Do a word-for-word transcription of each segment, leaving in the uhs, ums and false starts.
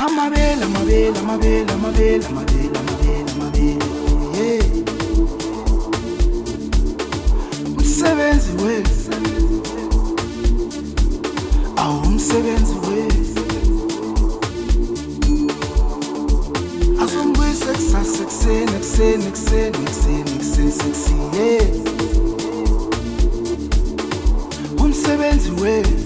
Amabele, amabele, amabele, amabele, amabele, amabele, amabele. Yeah. Umsebenzi wethu. Awu umsebenzi wethu. Asongwise kusasa ekseni ekseni ekseni ekseni ekseni ekseni. Yeah. Umsebenzi wethu.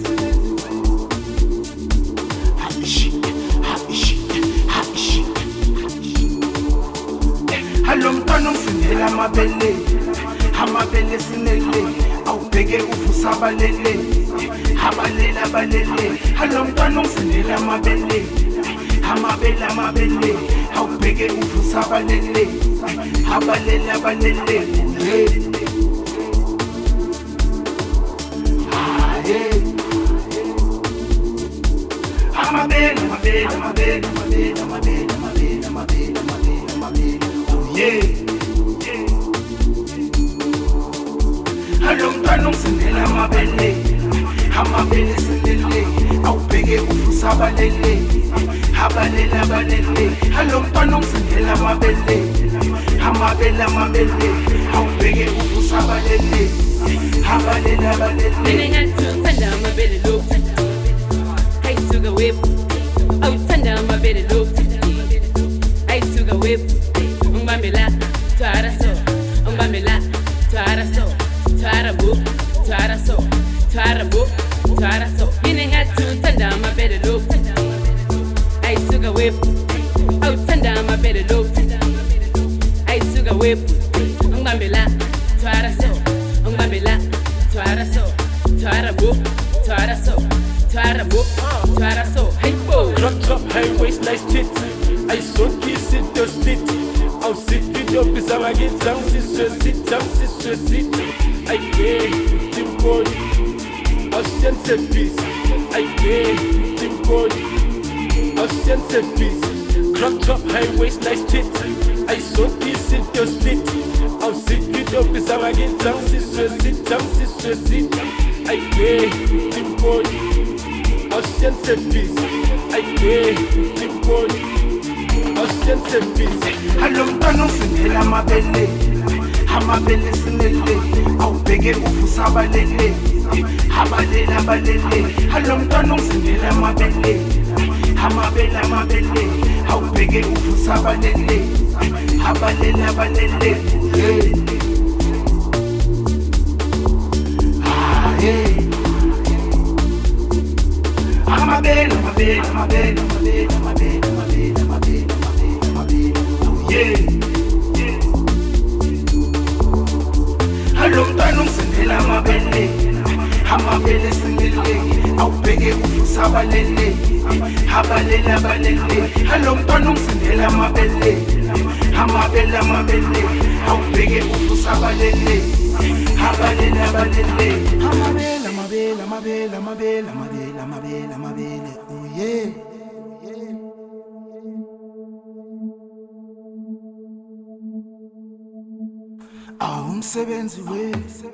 Hallo mntwana ungifundela amabele, amabele sinele, awubheke uvusa abalele, abalele abalele. Hallo mntwana ungifundela amabele, amabele amabele, awubheke uvusa abalele, abalele abalele. Amabele, amabele, amabele, amabele, amabele, amabele, amabele, amabele, amabele. Yeah. Hallo mntwana ungifundela amabele, amabele sinele, awubheke uvusa abalele, abalele abalele. Hallo mntwana ungifundela amabele, amabele amabele, awubheke uvusa abalele, abalele abalele. Mina ngathanda amabele lo, ayisuka wephu, awuthanda amabele lo, ayisuka wephu. Umbamela, twara so, umbamela, twara so, twara bu, twara so, twara bu, twara so. Mina ngathanda amabele lo, ayisuka wephu, awuthanda amabele lo, ayisuka wephu. Umbamela, twara so, umbamela, twara so, twara bu, twara so, twara bu, twara so. Hey bo, drop top, high waist, nice tits. I saw kiss in the city. I'll sit with your piece, I'm again, I'm sister, sit, I'm sister, sit. I gave Tim Body, I'll send a piece. I gave Tim Body, I'll send a piece. Crop top, high waist, nice tits. I saw kiss in the city. I'll sit with your piece, I'm again, I'm sister, sit, I'm sister, sit. I gave Tim Body, I'll send a piece. I gave Tim Body. Hallo mntwana ungifundela amabele, amabele sinele, awubheke uvusa abalele, abalele abalele. Hallo mntwana ungifundela amabele, amabele amabele, awubheke uvusa abalele, abalele abalele. Ah yeah. Amabele, amabele, amabele, amabele, amabele, amabele, amabele. Yeah. Hallo mntwana ungifundela amabele, amabele sinele, awubheke uvusa abalele, abalele abalele. Hallo mntwana ungifundela amabele, amabele amabele, awubheke uvusa abalele, abalele abalele. Amabele, amabele, amabele, amabele, amabele, amabele, amabele. Oh yeah. Umsebenzi wethu.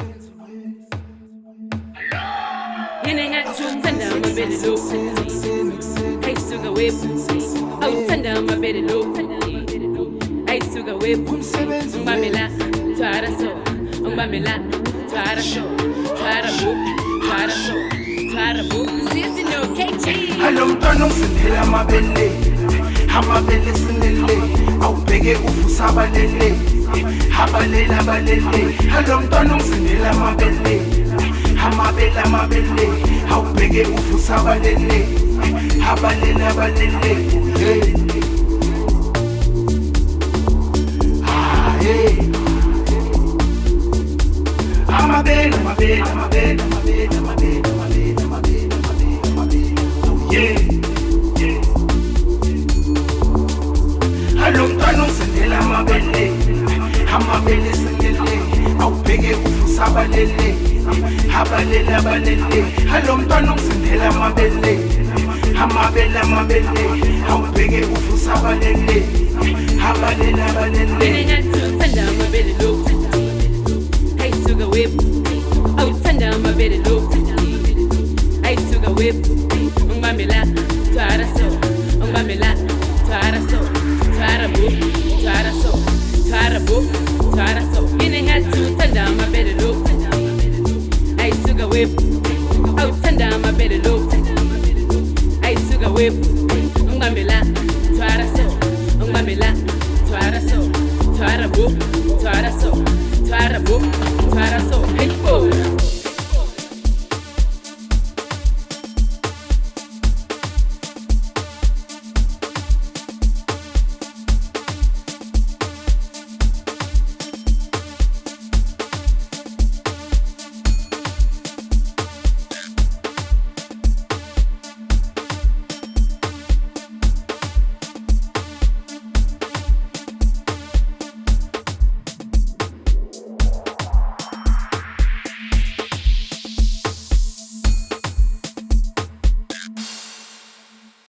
mina ngathanda amabele lo, ayisuka wephu, awuthanda amabele lo, ayisuka wephu. Umbamela, twara so, umbamela, twara so, twara bu, twara so, twara bu. Sisi no K G. Hallo mntwana ungifundela amabele, amabele sinele, awubheke uvusa abalele, abalele abalele. Hallo mntwana ungifundela amabele, amabele amabele, awubheke uvusa abalele, abalele abalele. Ah yeah. Amabele, amabele, amabele, amabele, amabele, amabele, amabele, amabele, amabele. Oh yeah. Hallo mntwana ungifundela amabele, amabele sinele, awubheke uvusa abalele, abalele abalele. Hallo mntwana ungifundela amabele, amabele amabele, awubheke uvusa abalele, abalele abalele. Mina ngathanda amabele lo, ayisuka wephu, awuthanda amabele lo, ayisuka wephu. Umbamela, twara so, ngibambela twara so twara bu twara so twara bu twara so ine hatu tanda mabele lo ay suga whip au tanda mabele lo ay suga whip ngibambela twara so ngibambela twara so twara bu twara so twara bu twara so